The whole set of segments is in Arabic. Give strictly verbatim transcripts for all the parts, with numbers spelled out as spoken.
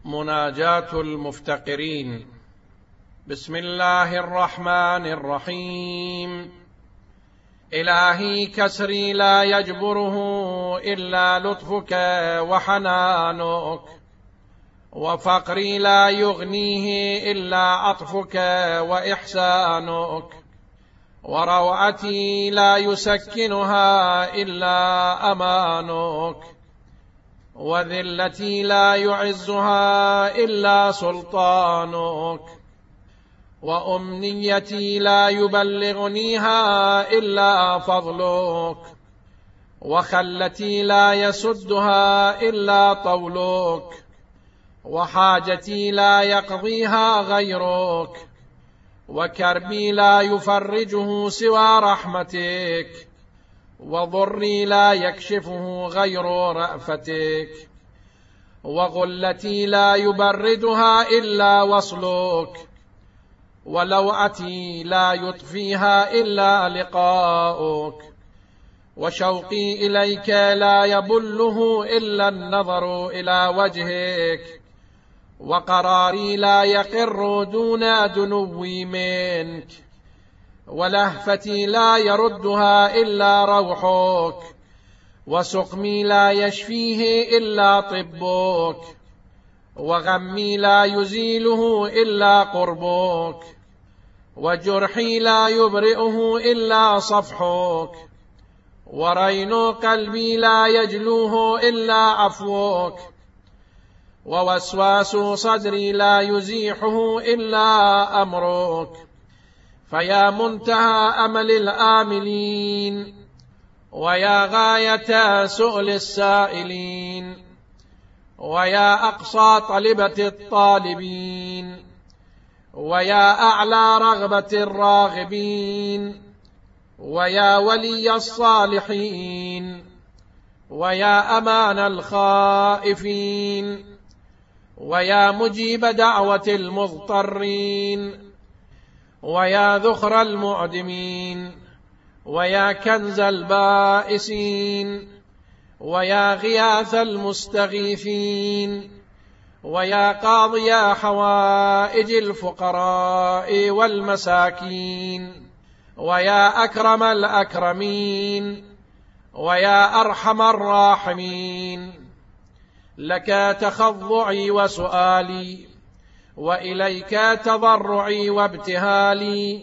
مناجاة المفتقرين. بسم الله الرحمن الرحيم. إلهي كسري لا يجبره إلا لطفك وحنانك، وفقري لا يغنيه إلا عطفك وإحسانك، وروعتي لا يسكنها إلا أمانك، وذلتي لا يعزها إلا سلطانك، وأمنيتي لا يبلغنيها إلا فضلك، وخلتي لا يسدها إلا طولك، وحاجتي لا يقضيها غيرك، وكربي لا يفرجه سوى رحمتك، وضري لا يكشفه غير رأفتك، وغلتي لا يبردها إلا وصلك، ولوعتي لا يطفيها إلا لقاؤك، وشوقي إليك لا يبله إلا النظر إلى وجهك، وقراري لا يقر دون دنوي منك، ولهفتي لا يردها إلا روحك، وسقمي لا يشفيه إلا طبك، وغمي لا يزيله إلا قربك، وجرحي لا يبرئه إلا صفحك، ورين قلبي لا يجلوه إلا عفوك، ووسواس صدري لا يزيحه إلا أمرك. فيا منتهى أمل الآملين، ويا غاية سؤل السائلين، ويا أقصى طلبة الطالبين، ويا أعلى رغبة الراغبين، ويا ولي الصالحين، ويا أمان الخائفين، ويا مجيب دعوة المضطرين، ويا ذخر المعدمين، ويا كنز البائسين، ويا غياث المستغيثين، ويا قاضي حوائج الفقراء والمساكين، ويا أكرم الأكرمين، ويا أرحم الراحمين، لك تخضعي وسؤالي، وإليك تضرعي وابتهالي.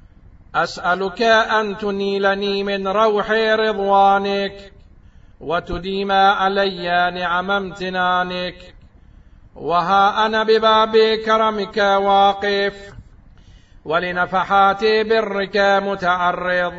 أسألك أن تنيلني من روح رضوانك، وتديم علي نعم امتنانك. وها أنا بباب كرمك واقف، ولنفحات برك متعرض،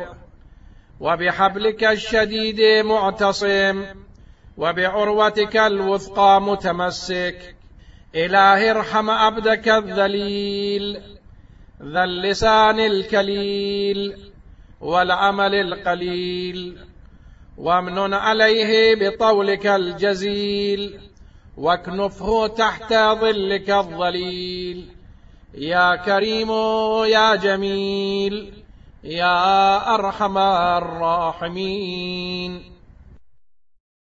وبحبلك الشديد معتصم، وبعروتك الوثقى متمسك. إلهي ارحم عبدك الذليل ذا اللسان الكليل والعمل القليل، وامنن عليه بطولك الجزيل، واكنفه تحت ظلك الظليل. يا كريم يا جميل يا أرحم الراحمين.